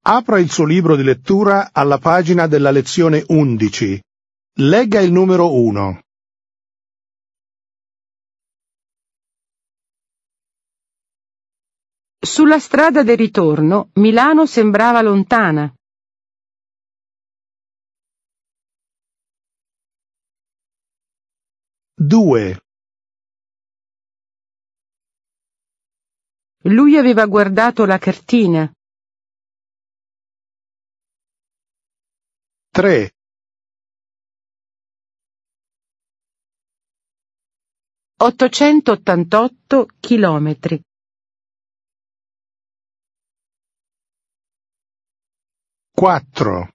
Apra il suo libro di lettura alla pagina della lezione 11. Legga il numero 1. Sulla strada del ritorno, Milano sembrava lontana. Due. Lui aveva guardato la cartina. 3. 888 chilometri. 4.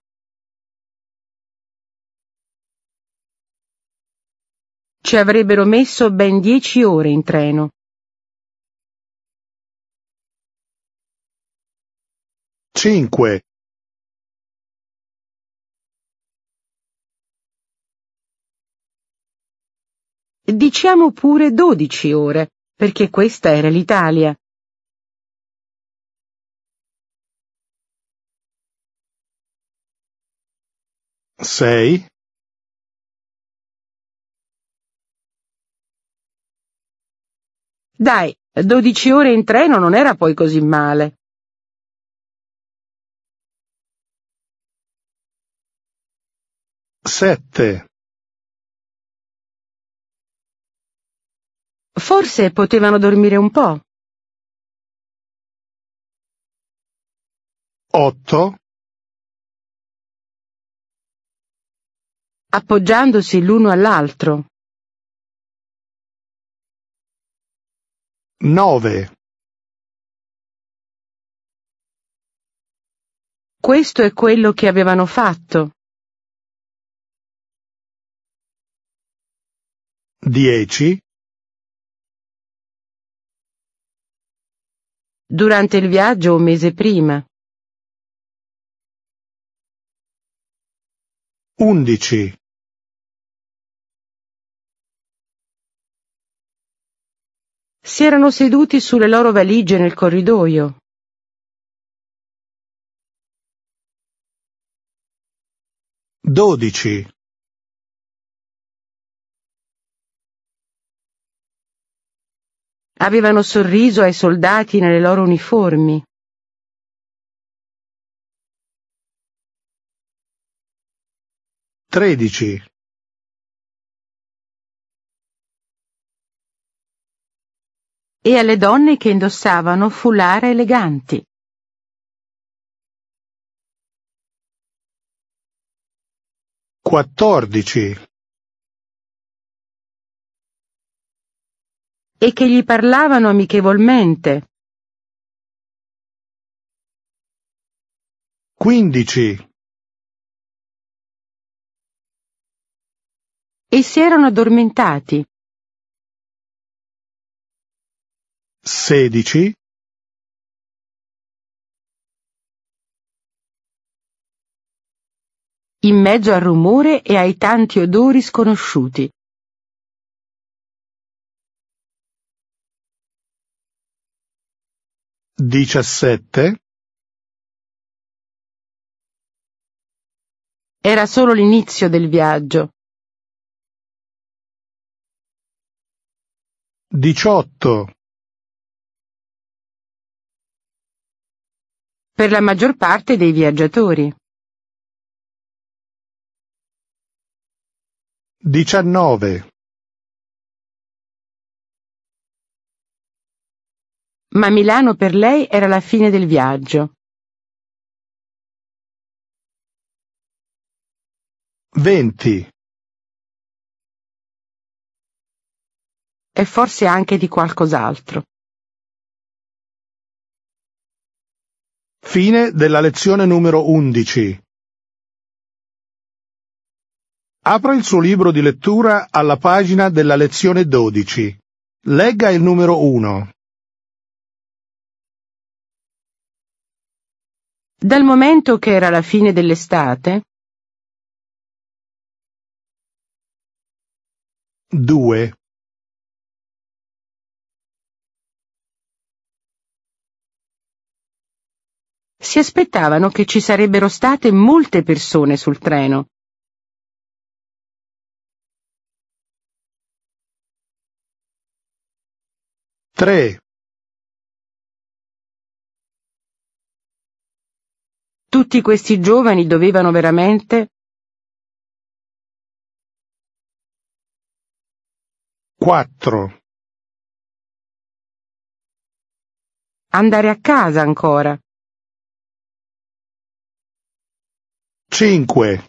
Ci avrebbero messo ben 10 ore in treno. 5. Diciamo pure 12 ore, perché questa era l'Italia. 6. Dai, 12 ore in treno non era poi così male. 7. Forse potevano dormire un po'. 8. Appoggiandosi l'uno all'altro. 9. Questo è quello che avevano fatto. 10. Durante il viaggio un mese prima. 11. Si erano seduti sulle loro valigie nel corridoio. 12. Avevano sorriso ai soldati nelle loro uniformi. 13. E alle donne che indossavano foulard eleganti. 14. E che gli parlavano amichevolmente. 15. E si erano addormentati. 16. In mezzo al rumore e ai tanti odori sconosciuti. 17. Era solo l'inizio del viaggio. 18. Per la maggior parte dei viaggiatori. 19. Ma Milano per lei era la fine del viaggio. 20. E forse anche di qualcos'altro. Fine della lezione numero 11. Apra il suo libro di lettura alla pagina della lezione 12. Legga il numero 1. Dal momento che era la fine dell'estate, 2. Si aspettavano che ci sarebbero state molte persone sul treno. Tre. Tutti questi giovani dovevano veramente... 4. andare a casa ancora. 5.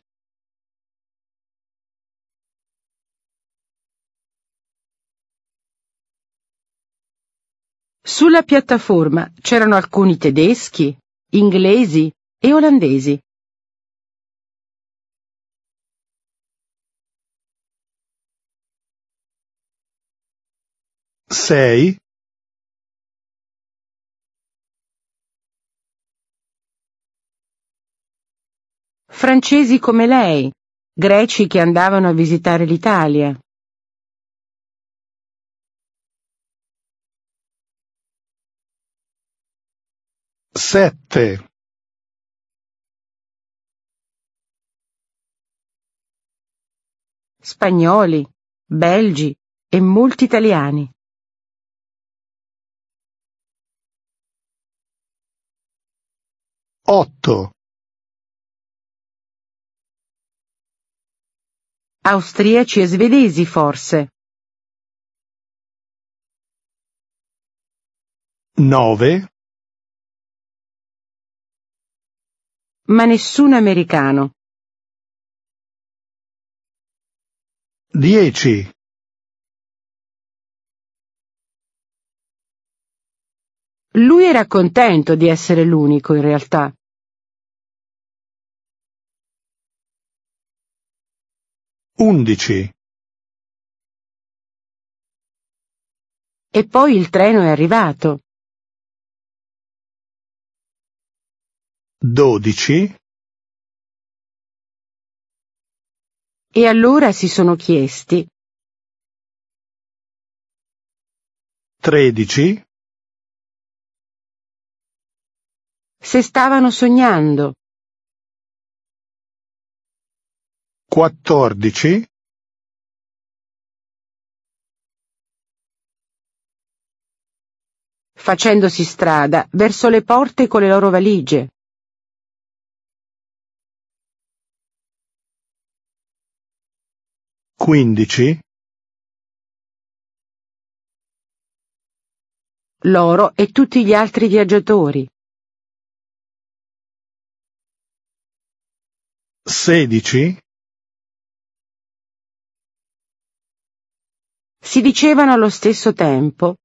Sulla piattaforma c'erano alcuni tedeschi, inglesi e olandesi. 6. Francesi come lei, greci che andavano a visitare l'Italia. 7. Spagnoli, belgi e molti italiani. 8. Austriaci e svedesi forse. 9. Ma nessun americano. 10. Lui era contento di essere l'unico in realtà. 11. E poi il treno è arrivato. 12. E allora si sono chiesti: 13. se stavano sognando. 14. Facendosi strada verso le porte con le loro valigie. 15. Loro e tutti gli altri viaggiatori. 16. Si dicevano allo stesso tempo: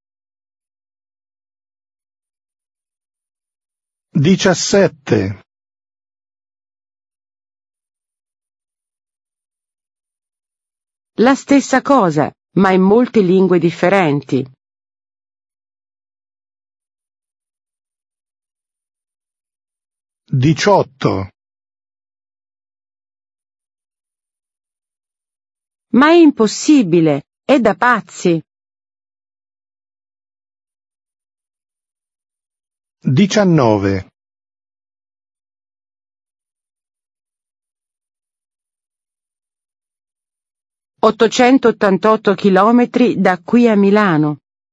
17. la stessa cosa, ma in molte lingue differenti. 18. Ma è impossibile, è da pazzi. 19. 888 chilometri da qui a Milano.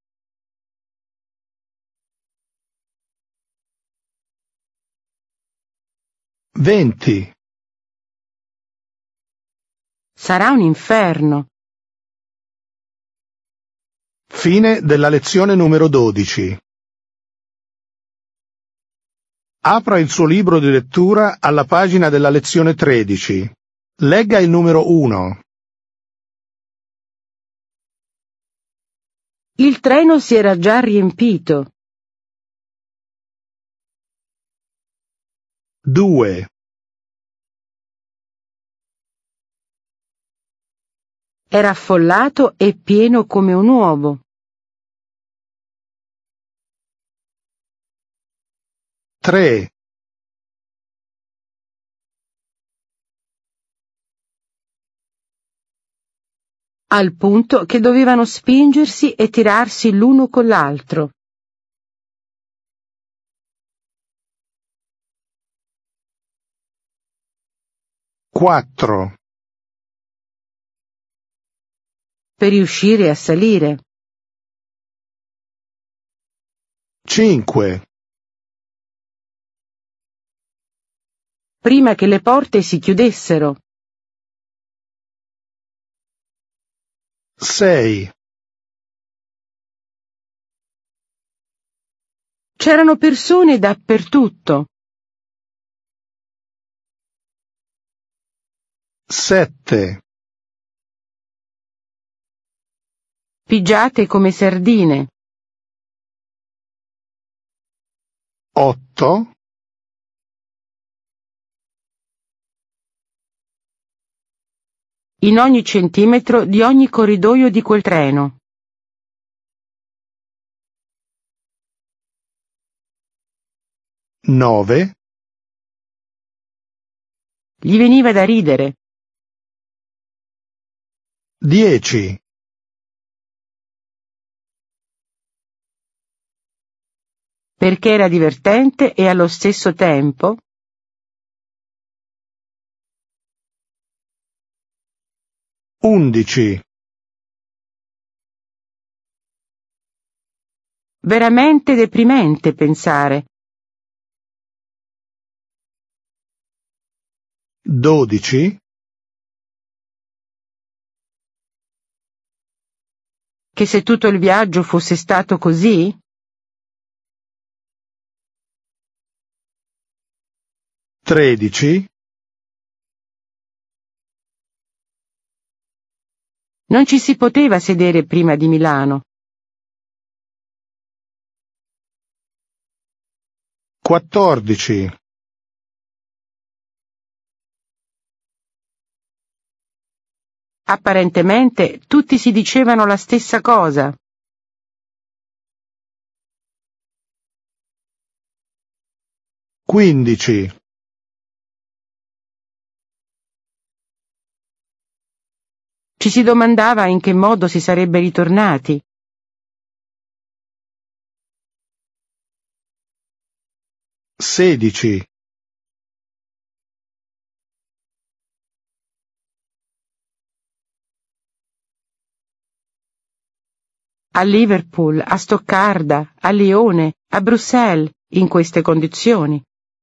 20. Sarà un inferno. Fine della lezione numero 12. Apra il suo libro di lettura alla pagina della lezione 13. Legga il numero 1. Il treno si era già riempito. 2. Era affollato e pieno come un uovo. 3. Al punto che dovevano spingersi e tirarsi l'uno con l'altro. 4, per riuscire a salire. 5, Prima che le porte si chiudessero. 6, C'erano persone dappertutto. 7, Pigiate come sardine. 8, In ogni centimetro di ogni corridoio di quel treno. 9, Gli veniva da ridere. 10, Perché era divertente e allo stesso tempo 11, veramente deprimente pensare. 12, Che se tutto il viaggio fosse stato così? 13, Non ci si poteva sedere prima di Milano. 14, Apparentemente tutti si dicevano la stessa cosa. 15, Ci si domandava in che modo si sarebbe ritornati. 16, A Liverpool, a Stoccarda, a Lione, a Bruxelles, in queste condizioni.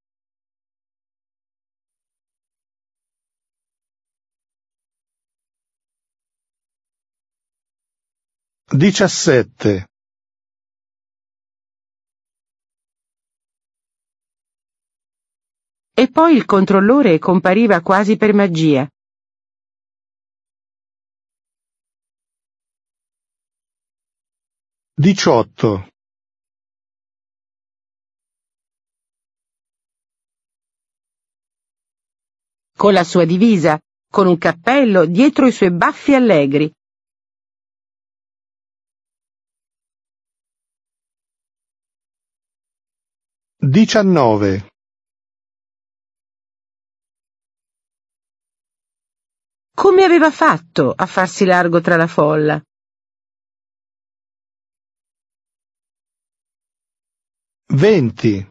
17, E poi il controllore compariva quasi per magia. 18, Con la sua divisa, con un cappello dietro i suoi baffi allegri. 19, Come aveva fatto a farsi largo tra la folla? 20,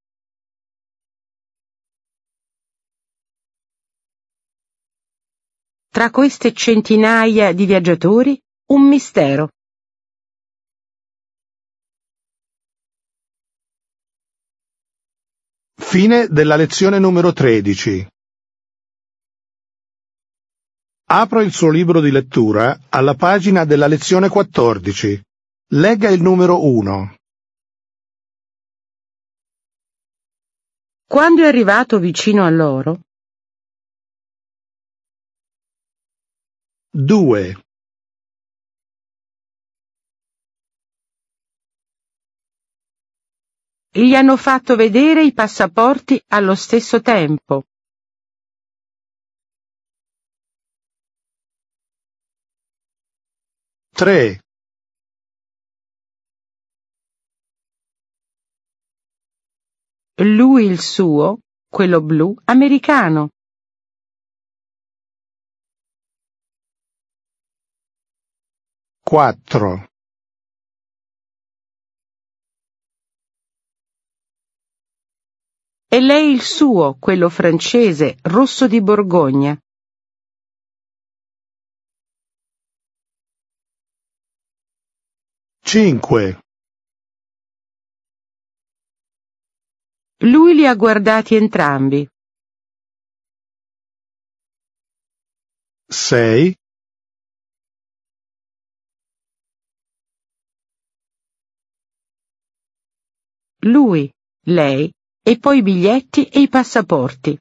Tra queste centinaia di viaggiatori, un mistero. Fine della lezione numero 13. Apra il suo libro di lettura alla pagina della lezione 14. Legga il numero 1. Quando è arrivato vicino a loro, 2, gli hanno fatto vedere i passaporti allo stesso tempo. 3, Lui il suo, quello blu, americano. 4, e lei il suo, quello francese, rosso di Borgogna. Cinque. Lui li ha guardati entrambi. 6. Lui, lei, e poi i biglietti e i passaporti.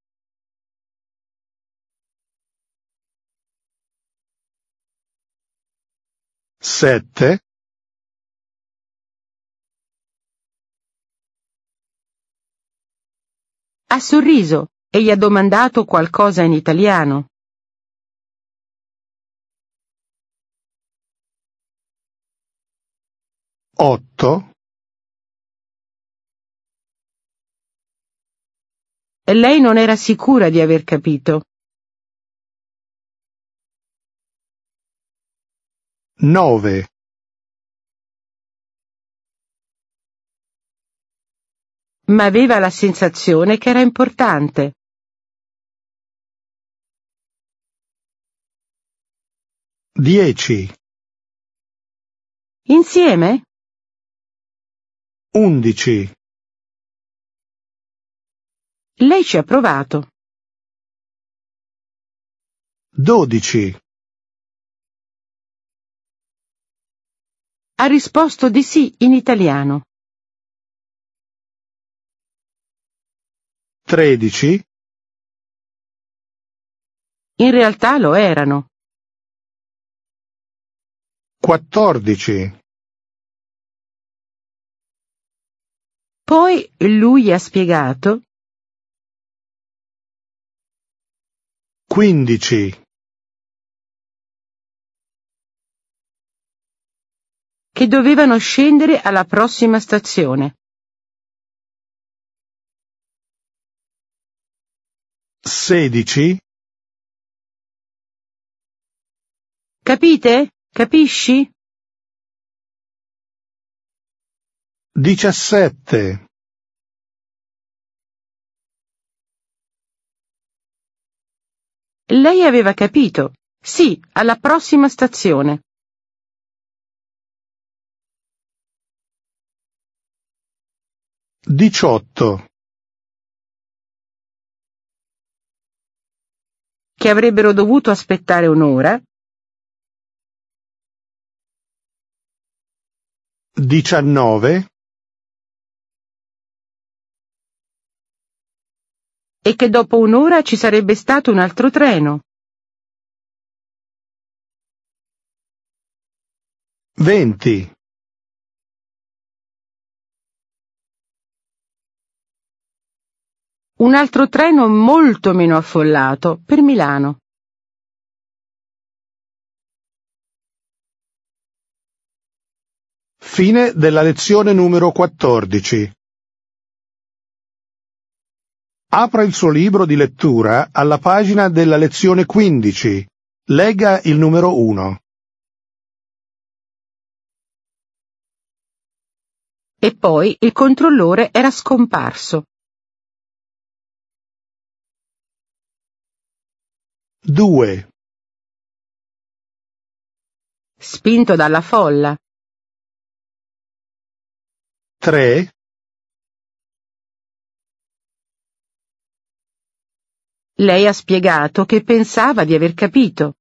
7. Ha sorriso e gli ha domandato qualcosa in italiano. 8. E lei non era sicura di aver capito. 9. Ma aveva la sensazione che era importante. 10. Insieme? 11. Lei ci ha provato. 12. Ha risposto di sì in italiano. 13. In realtà lo erano. 14. Poi lui ha spiegato 15. che dovevano scendere alla prossima stazione. 16. Capite? Capisci? 17. Lei aveva capito. Sì, alla prossima stazione. 18. Che avrebbero dovuto aspettare un'ora. 19. E che dopo un'ora ci sarebbe stato un altro treno. 20. Un altro treno molto meno affollato per Milano. Fine della lezione numero 14. Apra il suo libro di lettura alla pagina della lezione 15. Legga il numero 1. E poi il controllore era scomparso. 2. Spinto dalla folla. 3. Lei ha spiegato che pensava di aver capito.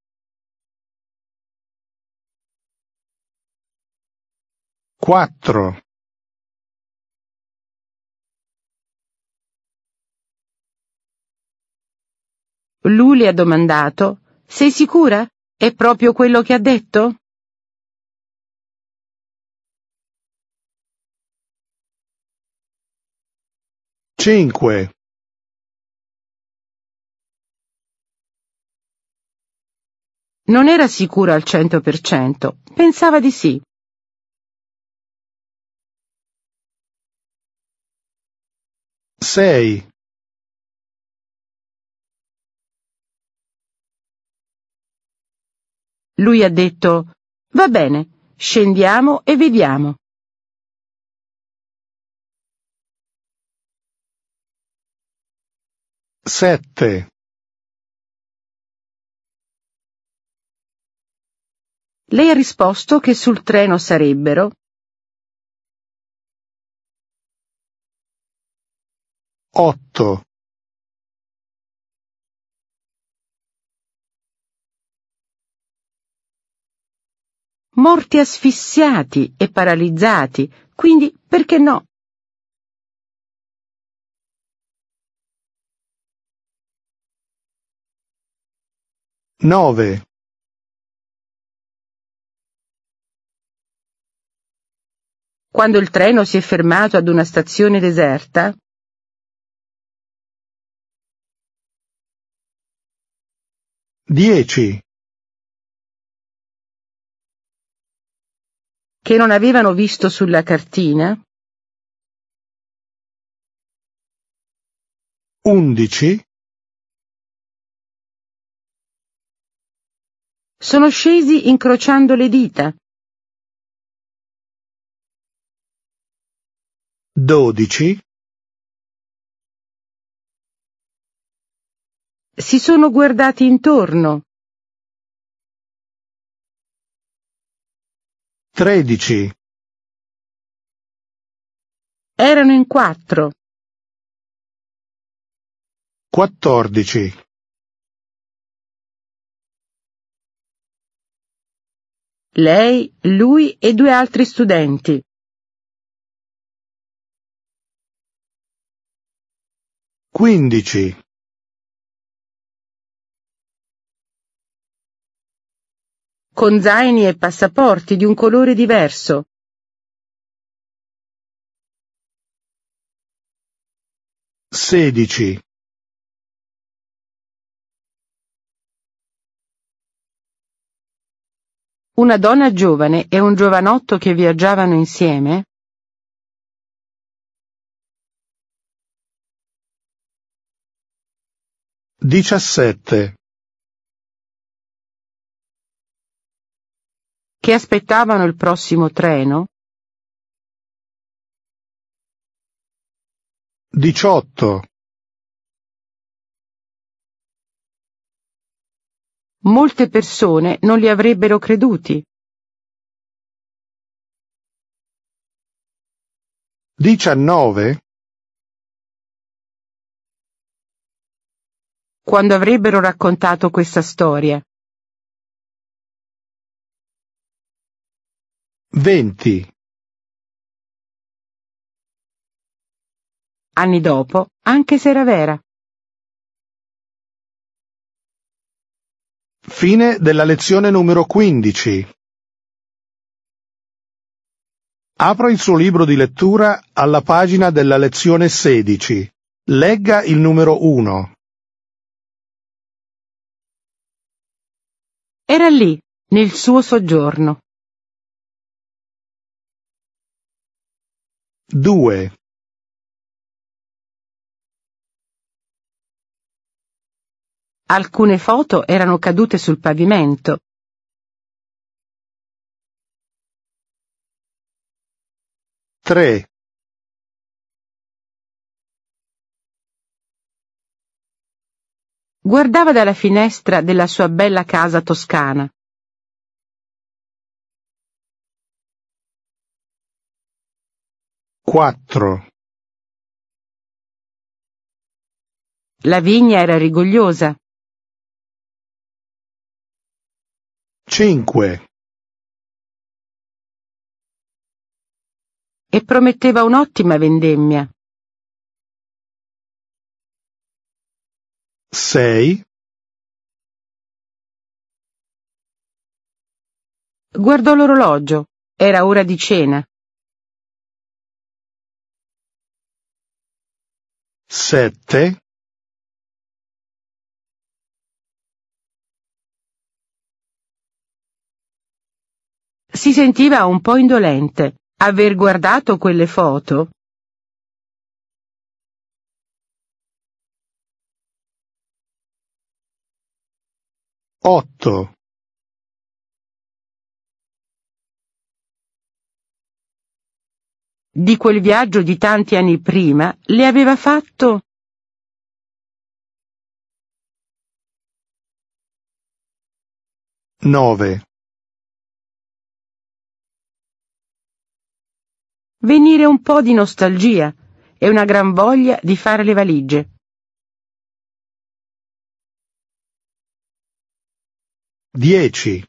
4. Lui le ha domandato: sei sicura? È proprio quello che ha detto? 5. Non era sicura al 100%, pensava di sì. 6. Lui ha detto: va bene, scendiamo e vediamo. 7. Lei ha risposto che sul treno sarebbero 8. morti asfissiati e paralizzati, quindi perché no? 9. Quando il treno si è fermato ad una stazione deserta, 10. che non avevano visto sulla cartina, 11. sono scesi incrociando le dita, 12. si sono guardati intorno, 13. erano in 4, 14. lei, lui e 2 altri studenti. 15. Con zaini e passaporti di un colore diverso, 16. una donna giovane e un giovanotto che viaggiavano insieme, 17. che aspettavano il prossimo treno, 18. molte persone non li avrebbero creduti, 19. quando avrebbero raccontato questa storia, 20. anni dopo, anche se era vera. Fine della lezione numero 15. Apra il suo libro di lettura alla pagina della lezione 16. Legga il numero 1. Era lì, nel suo soggiorno. 2. Alcune foto erano cadute sul pavimento. 3. Guardava dalla finestra della sua bella casa toscana. 4. La vigna era rigogliosa. 5. E prometteva un'ottima vendemmia. 6. Guardò l'orologio. Era ora di cena. 7. Si sentiva un po' indolente. Aver guardato quelle foto. 8. Di quel viaggio di tanti anni prima le aveva fatto 9. Venire un po' di nostalgia e una gran voglia di fare le valigie. 10.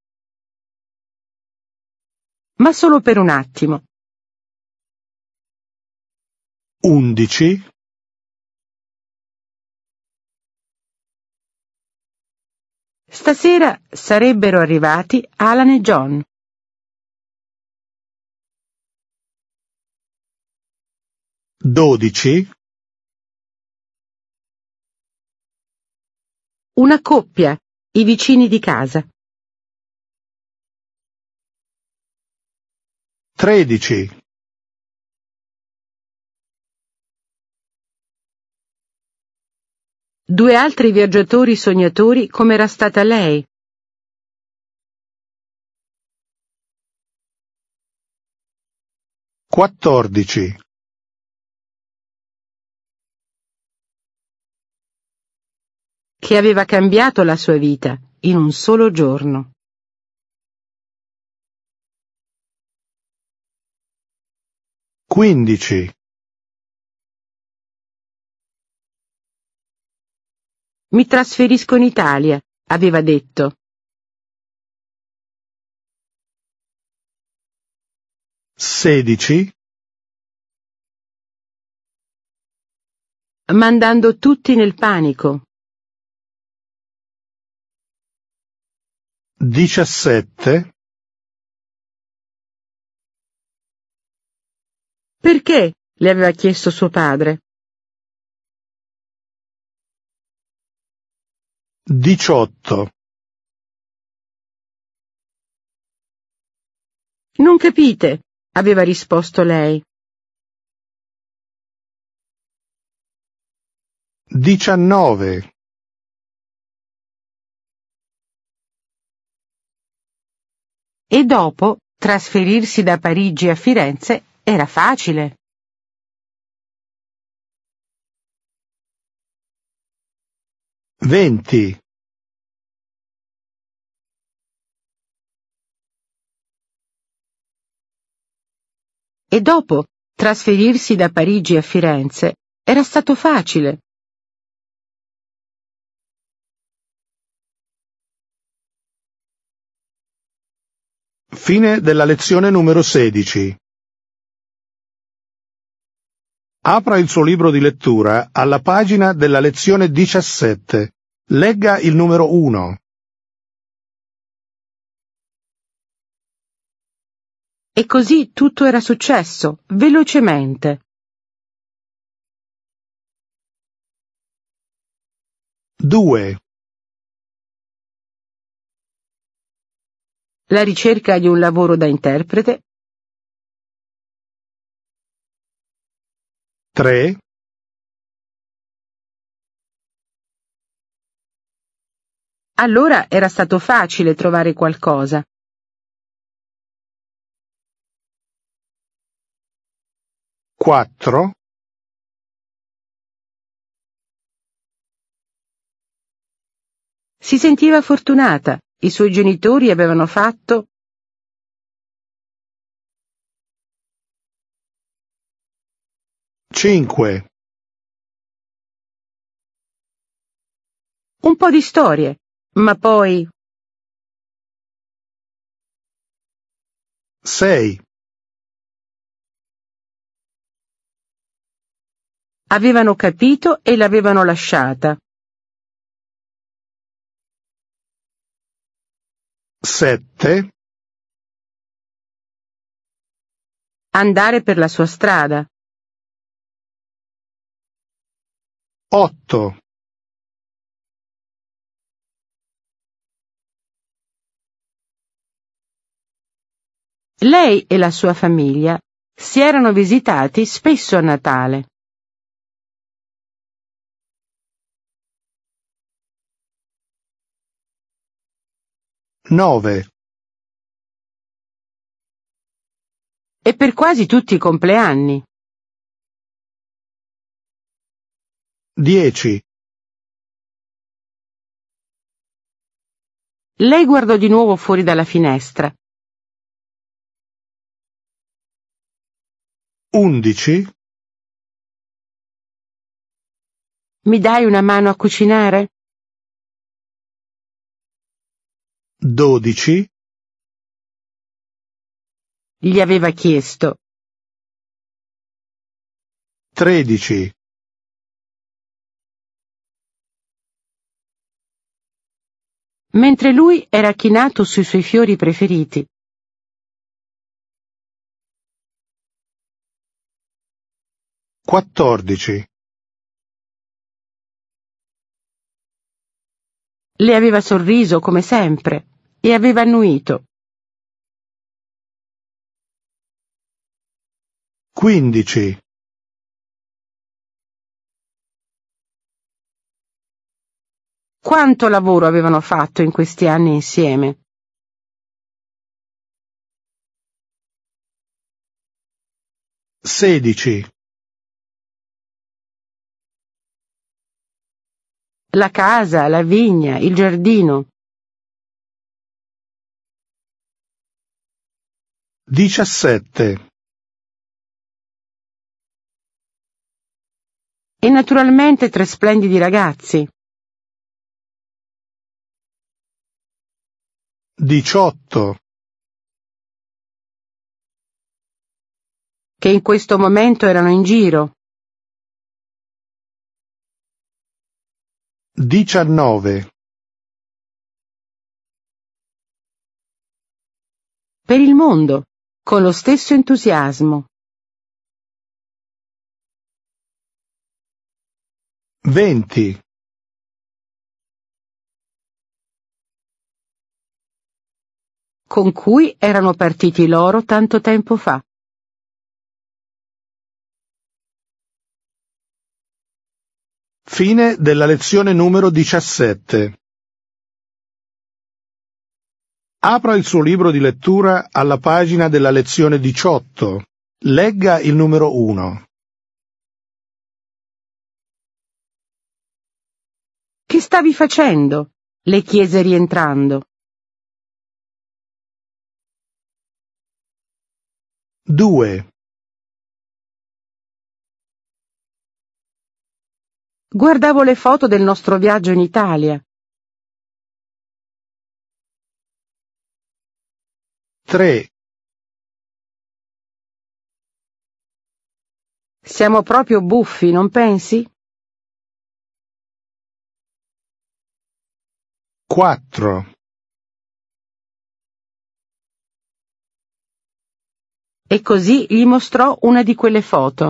Ma solo per un attimo. 11. Stasera sarebbero arrivati Alan e John. 12. Una coppia, i vicini di casa. 13. Due altri viaggiatori sognatori come era stata lei. 14. Che aveva cambiato la sua vita in un solo giorno. 15. Mi trasferisco in Italia, aveva detto. 16. Mandando tutti nel panico. 17. Perché? Le aveva chiesto suo padre. 18. Non capite, aveva risposto lei. 19. E dopo, trasferirsi da Parigi a Firenze era facile. 20. E dopo, trasferirsi da Parigi a Firenze era stato facile. Fine della lezione numero 16. Apra il suo libro di lettura alla pagina della lezione 17. Legga il numero 1. E così tutto era successo, velocemente. 2. La ricerca di un lavoro da interprete. 3. Allora era stato facile trovare qualcosa. 4. Si sentiva fortunata, i suoi genitori avevano fatto. 5. Un po' di storie, ma poi 6. avevano capito e l'avevano lasciata. 7. Andare per la sua strada. 8. Lei e la sua famiglia si erano visitati spesso a Natale. 9. E per quasi tutti i compleanni. 10. Lei guardò di nuovo fuori dalla finestra. 11, Mi dai una mano a cucinare? 12, Gli aveva chiesto. 13, Mentre lui era chinato sui suoi fiori preferiti. 14, Le aveva sorriso come sempre e aveva annuito. 15, Quanto lavoro avevano fatto in questi anni insieme. 16, La casa, la vigna, il giardino. 17, E naturalmente 3 splendidi ragazzi. 18, Che in questo momento erano in giro. 19, Per il mondo, con lo stesso entusiasmo. 20, Con cui erano partiti loro tanto tempo fa. Fine della lezione numero 17. Apra il suo libro di lettura alla pagina della lezione 18. Legga il numero 1. Che stavi facendo? Le chiese rientrando. 2, Guardavo le foto del nostro viaggio in Italia. 3, Siamo proprio buffi, non pensi? 4, E così gli mostrò una di quelle foto.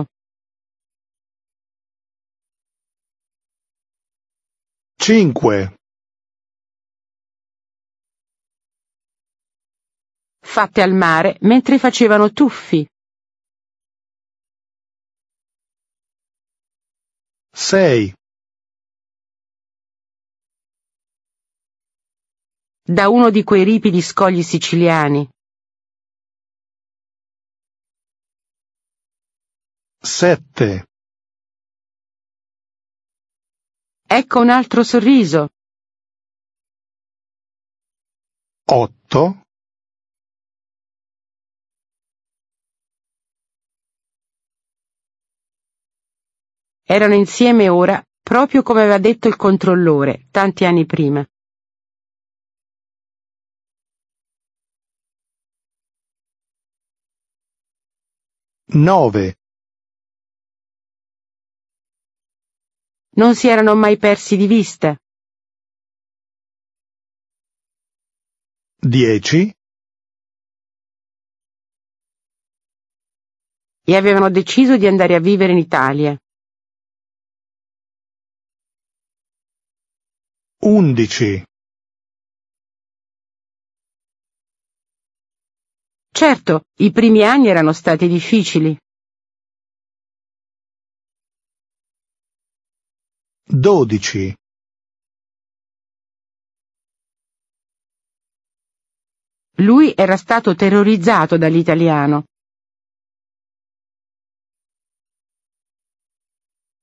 5, Fatte al mare mentre facevano tuffi. 6, Da uno di quei ripidi scogli siciliani. 7, Ecco un altro sorriso. 8, Erano insieme ora, proprio come aveva detto il controllore, tanti anni prima. 9, Non si erano mai persi di vista. 10, E avevano deciso di andare a vivere in Italia. 11, Certo, i primi anni erano stati difficili. 12, Lui era stato terrorizzato dall'italiano.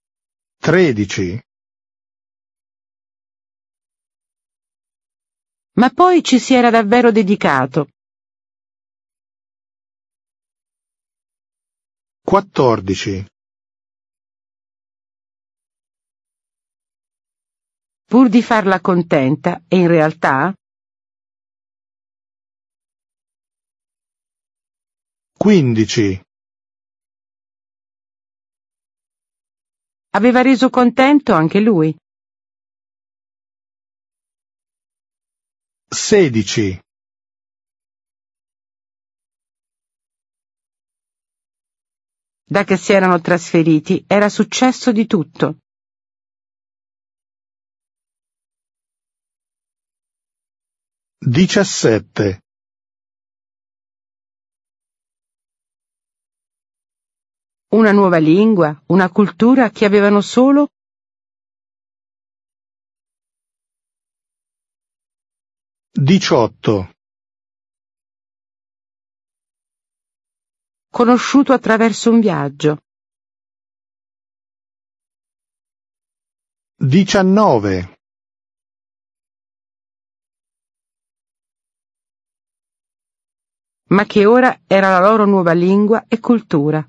13, ma poi ci si era davvero dedicato. 14. Pur di farla contenta, e in realtà 15. aveva reso contento anche lui. 16. Da che si erano trasferiti era successo di tutto. 17. Una nuova lingua, una cultura che avevano solo 18. conosciuto attraverso un viaggio. 19. Ma che ora era la loro nuova lingua e cultura.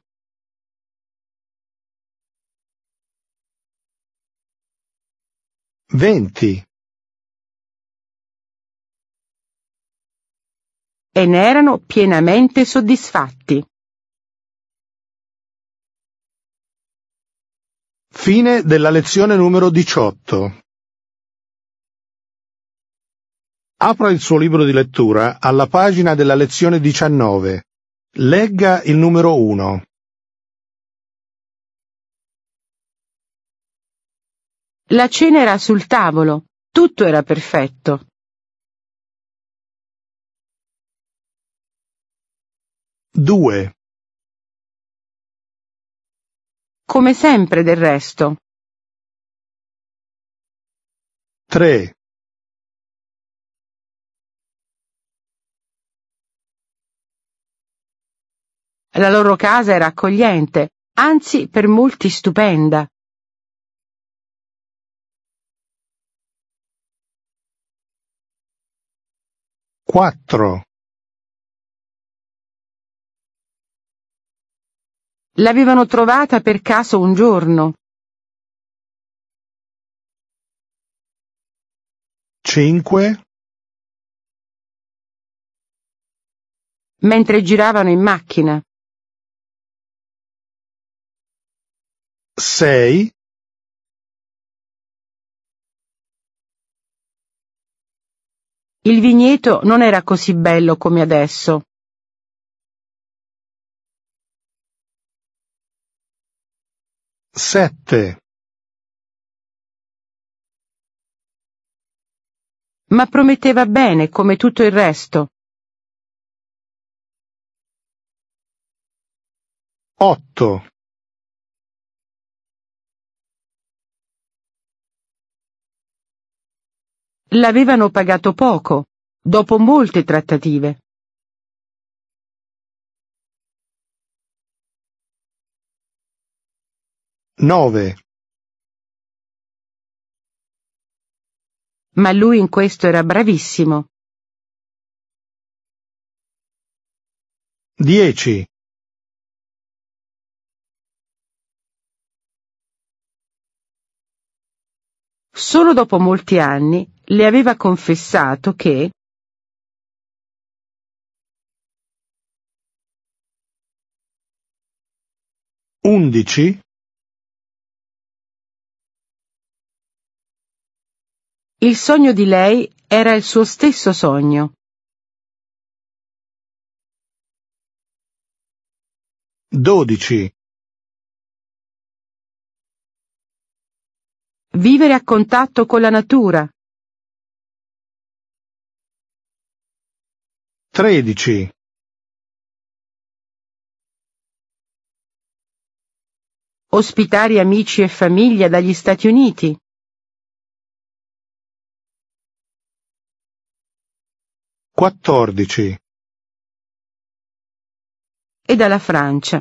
20. E ne erano pienamente soddisfatti. Fine della lezione numero 18. Apra il suo libro di lettura alla pagina della lezione 19. Legga il numero 1. La cena era sul tavolo, tutto era perfetto. 2. Come sempre del resto. 3. La loro casa era accogliente, anzi per molti stupenda. 4. L'avevano trovata per caso un giorno. 5. Mentre giravano in macchina. 6. Il vigneto non era così bello come adesso. 7. Ma prometteva bene come tutto il resto. 8. L'avevano pagato poco, dopo molte trattative. 9. Ma lui in questo era bravissimo. 10. Solo dopo molti anni le aveva confessato che 11. il sogno di lei era il suo stesso sogno. 12. Vivere a contatto con la natura. 13. Ospitare amici e famiglia dagli Stati Uniti. 14. E dalla Francia.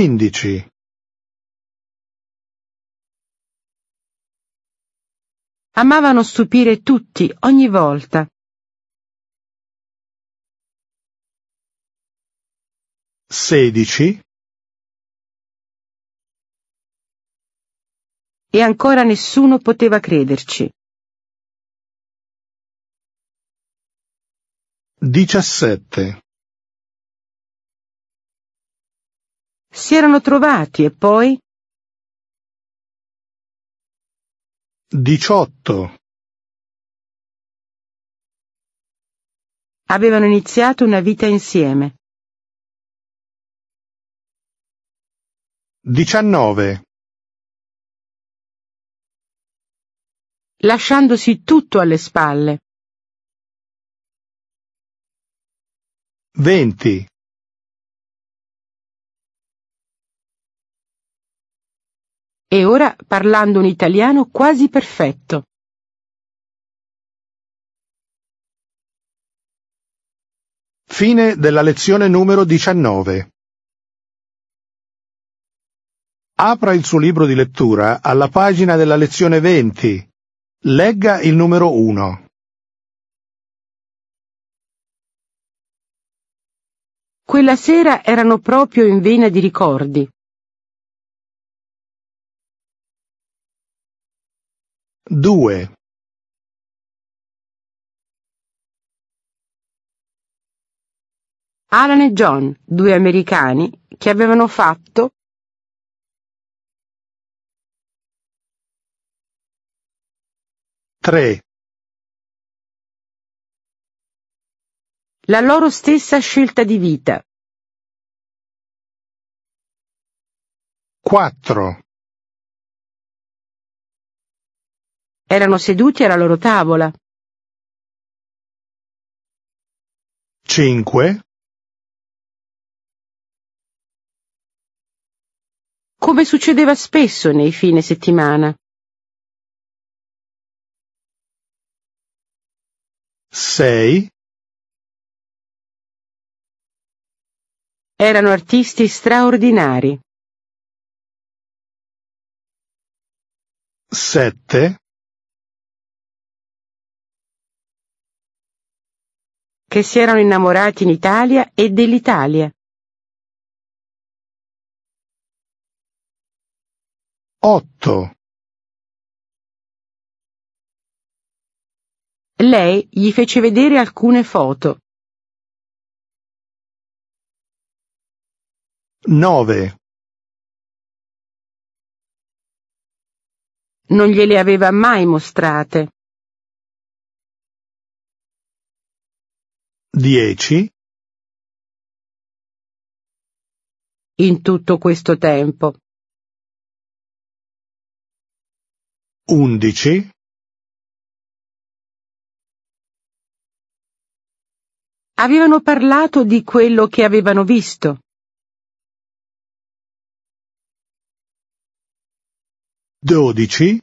15. Amavano stupire tutti, ogni volta. Sedici. E ancora nessuno poteva crederci. 17. Si erano trovati e poi 18. avevano iniziato una vita insieme. 19. Lasciandosi tutto alle spalle. 20. E ora parlando un italiano quasi perfetto. Fine della lezione numero 19. Apra il suo libro di lettura alla pagina della lezione 20. Legga il numero 1. Quella sera erano proprio in vena di ricordi. 2. Alan e John, due americani, che avevano fatto 3. la loro stessa scelta di vita. 4. Erano seduti alla loro tavola. 5. Come succedeva spesso nei fine settimana. 6. Erano artisti straordinari. 7. Che si erano innamorati in Italia e dell'Italia. 8. Lei gli fece vedere alcune foto. 9. Non gliele aveva mai mostrate. 10. In tutto questo tempo. 11. Avevano parlato di quello che avevano visto. 12.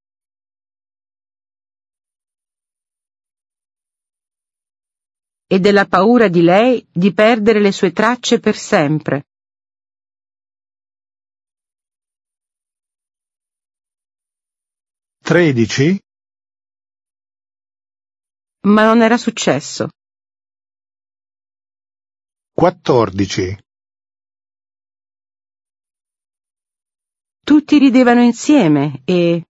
E della paura di lei di perdere le sue tracce per sempre. 13. Ma non era successo. 14. Tutti ridevano insieme e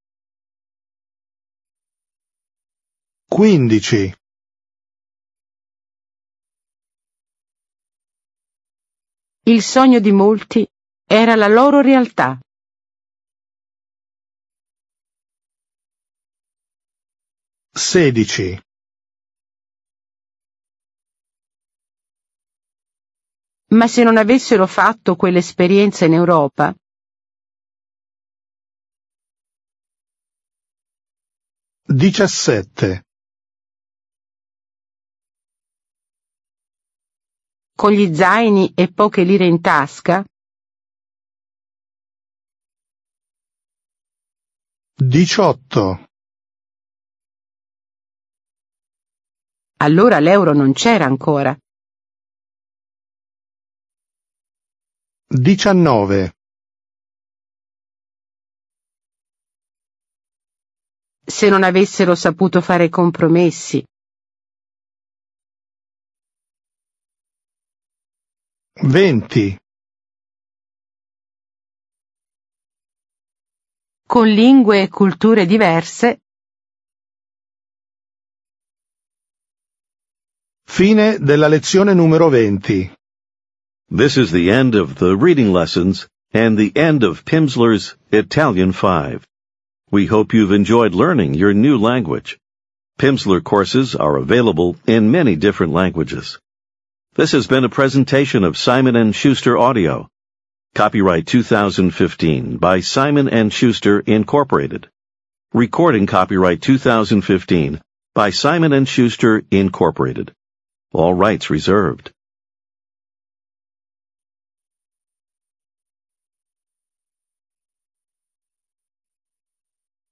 15. il sogno di molti era la loro realtà. 16. Ma se non avessero fatto quell'esperienza in Europa, 17. con gli zaini e poche lire in tasca, 18. allora l'euro non c'era ancora. 19. se non avessero saputo fare compromessi. 20. Con lingue e culture diverse. Fine della lezione numero 20. This is the end of the reading lessons and the end of Pimsleur's Italian 5. We hope you've enjoyed learning your new language. Pimsleur courses are available in many different languages. This has been a presentation of Simon & Schuster Audio. Copyright 2015 by Simon & Schuster Incorporated. Recording copyright 2015 by Simon & Schuster Incorporated. All rights reserved.